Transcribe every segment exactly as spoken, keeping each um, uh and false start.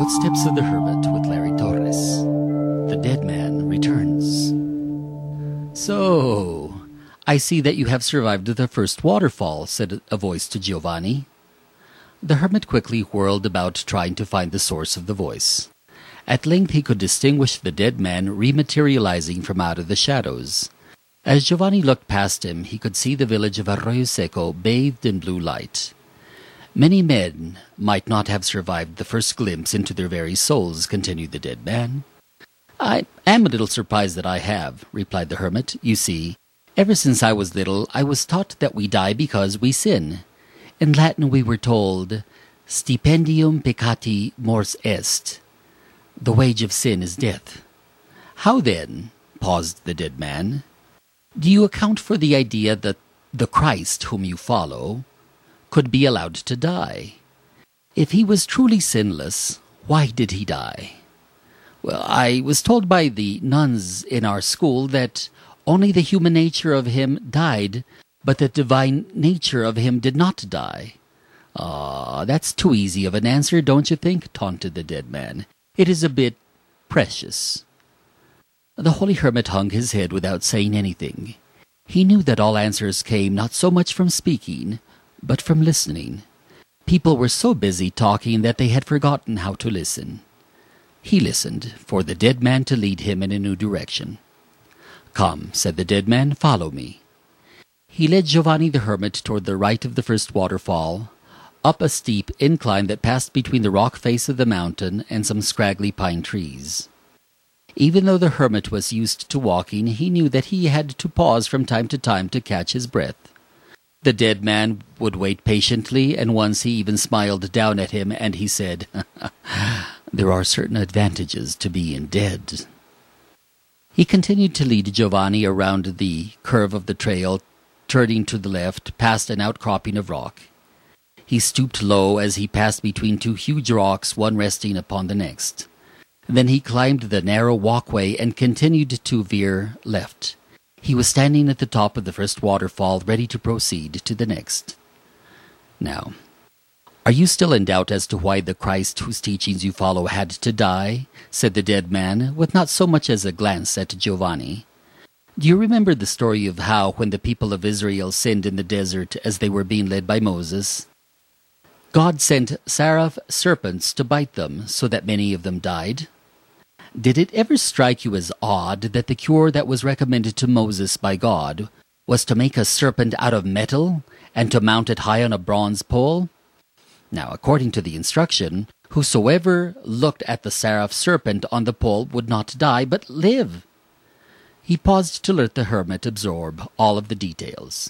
Footsteps of the Hermit with Larry Torres. The Dead Man returns. So, I see that you have survived the first waterfall, said a voice to Giovanni. The hermit quickly whirled about trying to find the source of the voice. At length he could distinguish the dead man rematerializing from out of the shadows. As Giovanni looked past him, he could see the village of Arroyo Seco bathed in blue light. Many men might not have survived the first glimpse into their very souls, continued the dead man. I am a little surprised that I have, replied the hermit. You see, ever since I was little, I was taught that we die because we sin. In Latin we were told, stipendium peccati mors est. The wage of sin is death. How then, paused the dead man, do you account for the idea that the Christ whom you follow could be allowed to die? If he was truly sinless, why did he die? Well, I was told by the nuns in our school that only the human nature of him died, but the divine nature of him did not die. Ah, that's too easy of an answer, don't you think? Taunted the dead man. It is a bit precious. The holy hermit hung his head without saying anything. He knew that all answers came not so much from speaking, but from listening. People were so busy talking that they had forgotten how to listen. He listened for the dead man to lead him in a new direction. Come, said the dead man, follow me. He led Giovanni the hermit toward the right of the first waterfall, up a steep incline that passed between the rock face of the mountain and some scraggly pine trees. Even though the hermit was used to walking, he knew that he had to pause from time to time to catch his breath. The dead man would wait patiently, and once he even smiled down at him, and he said, There are certain advantages to being dead. He continued to lead Giovanni around the curve of the trail, turning to the left, past an outcropping of rock. He stooped low as he passed between two huge rocks, one resting upon the next. Then he climbed the narrow walkway and continued to veer left. He was standing at the top of the first waterfall, ready to proceed to the next. Now, are you still in doubt as to why the Christ whose teachings you follow had to die? Said the dead man, with not so much as a glance at Giovanni. Do you remember the story of how, when the people of Israel sinned in the desert as they were being led by Moses, God sent seraph serpents to bite them, so that many of them died? Did it ever strike you as odd that the cure that was recommended to Moses by God was to make a serpent out of metal and to mount it high on a bronze pole? Now, according to the instruction, whosoever looked at the seraph serpent on the pole would not die, but live. He paused to let the hermit absorb all of the details.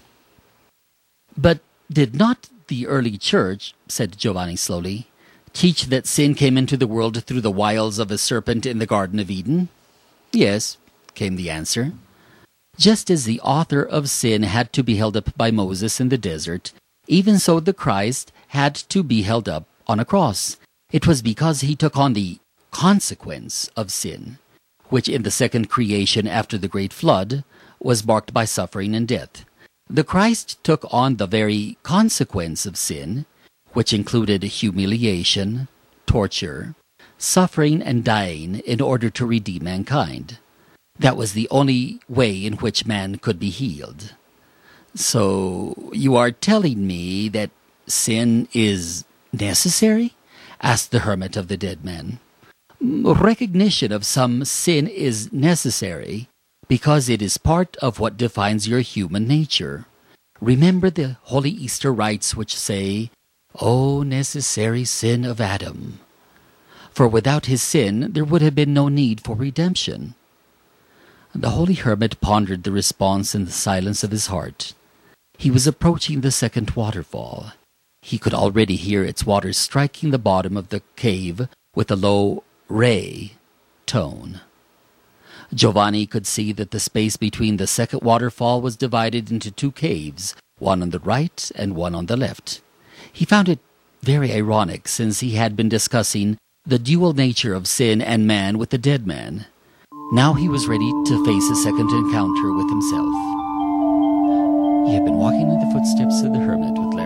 But did not the early church, said Giovanni slowly, teach that sin came into the world through the wiles of a serpent in the Garden of Eden? Yes, came the answer. Just as the author of sin had to be held up by Moses in the desert, even so the Christ had to be held up on a cross. It was because he took on the consequence of sin, which in the second creation after the great flood was marked by suffering and death. The Christ took on the very consequence of sin, which included humiliation, torture, suffering, and dying in order to redeem mankind. That was the only way in which man could be healed. So, you are telling me that sin is necessary? Asked the hermit of the dead man. Recognition of some sin is necessary because it is part of what defines your human nature. Remember the holy Easter rites which say, O necessary sin of Adam. For without his sin, there would have been no need for redemption. The holy hermit pondered the response in the silence of his heart. He was approaching the second waterfall. He could already hear its waters striking the bottom of the cave with a low re tone. Giovanni could see that the space between the second waterfall was divided into two caves, one on the right and one on the left. He found it very ironic, since he had been discussing the dual nature of sin and man with the dead man. Now he was ready to face a second encounter with himself. He had been walking in the footsteps of the hermit with Larry